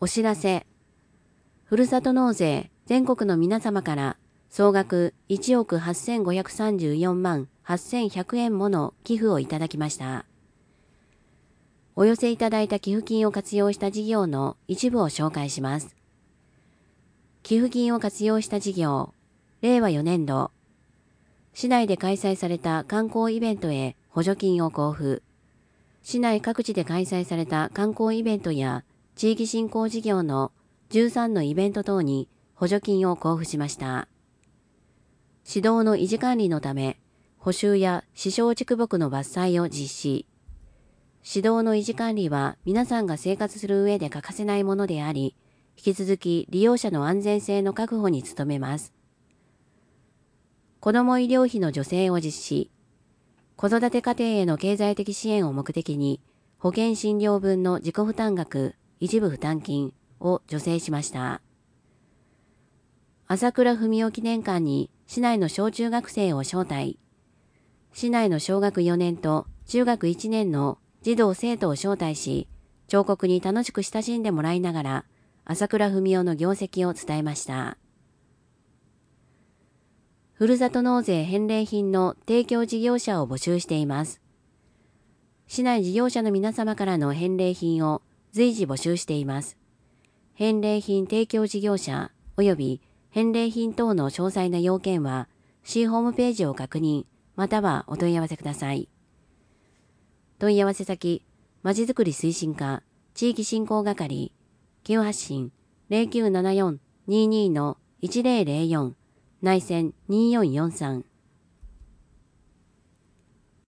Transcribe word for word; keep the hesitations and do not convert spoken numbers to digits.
お知らせ。ふるさと納税全国の皆様から総額いちおくはっせんごひゃくさんじゅうよんまんはっせんひゃくえんもの寄付をいただきました。お寄せいただいた寄付金を活用した事業の一部を紹介します。寄付金を活用した事業、れいわよねんど。市内で開催された観光イベントへ補助金を交付。市内各地で開催された観光イベントや地域振興事業のじゅうさんのイベント等に補助金を交付しました。市道の維持管理のため、補修や支障竹木の伐採を実施。市道の維持管理は皆さんが生活する上で欠かせないものであり、引き続き利用者の安全性の確保に努めます。子ども医療費の助成を実施。子育て家庭への経済的支援を目的に、保険診療分の自己負担額、一部負担金を助成しました。朝倉文夫記念館に市内の小中学生を招待。市内の小学よねんと中学いちねんの児童生徒を招待し、彫刻に楽しく親しんでもらいながら、朝倉文夫の業績を伝えました。ふるさと納税返礼品の提供事業者を募集しています。市内事業者の皆様からの返礼品を随時募集しています。返礼品提供事業者及び返礼品等の詳細な要件は、市ホームページを確認、またはお問い合わせください。問い合わせ先、まちづくり推進課、地域振興係、急発進 ゼロきゅうななよんにーにーのいちゼロゼロよん、内線にーよんよんさん。